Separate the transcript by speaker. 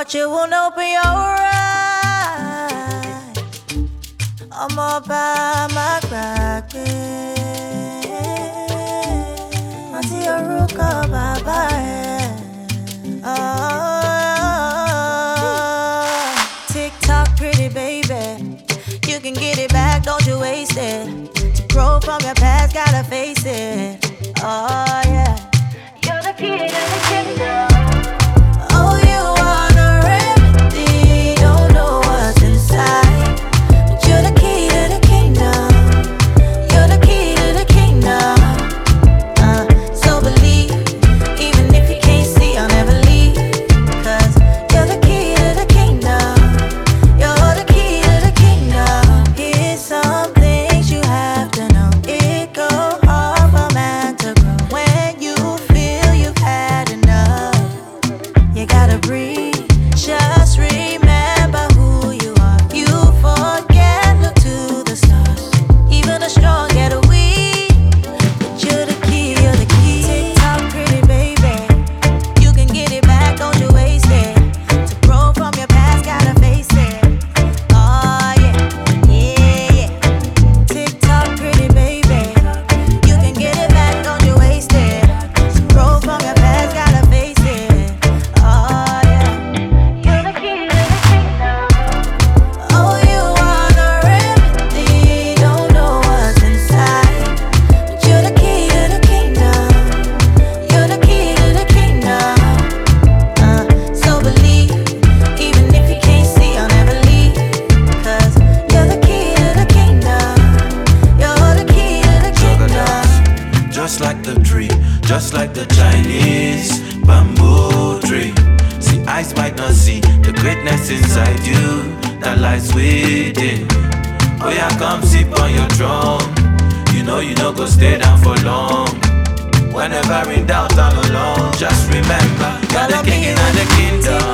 Speaker 1: Watch it, won't open your eyes. I'm all by my crack. Auntie Aruka, bye-bye. TikTok, pretty baby. You can get it back, don't you waste it. To grow from your past, gotta face it. Oh, yeah. You're the key to the kingdom. Oh, you are the remedy. Don't know what's inside, but you're the key to the kingdom. You're the key to the kingdom. So believe, even if you can't see, I'll never leave. 'Cause you're the key to the kingdom. You're the key to the kingdom. Here's some things you have to know. It goes hard for man to grow. When you feel you've had enough, you gotta breathe. Just remember who you are. You forget, look to the stars. Even the strong get a weak, but you're the key, you're the key. TikTok, pretty baby. You can get it back, don't you waste it. To grow from your past, gotta face it. Oh yeah, yeah, yeah. TikTok, pretty baby. You can get it back, don't you waste it. To grow from your past, gotta face it. Oh yeah. You're the key to the kingdom. Oh, you are the remedy. Don't know what's inside, but you're the key to the kingdom. You're the key to the kingdom. So believe, even if you can't see, I'll never leave. 'Cause you're the key to the kingdom. You're the key to the kingdom.
Speaker 2: Just like the tree, just like the Chinese bamboo tree. See, eyes might not see the greatness inside you that lies within. Oh yeah, come sip on your throne. You know go stay down for long. Whenever in doubt, I'm alone. Just remember, you're the king in the kingdom.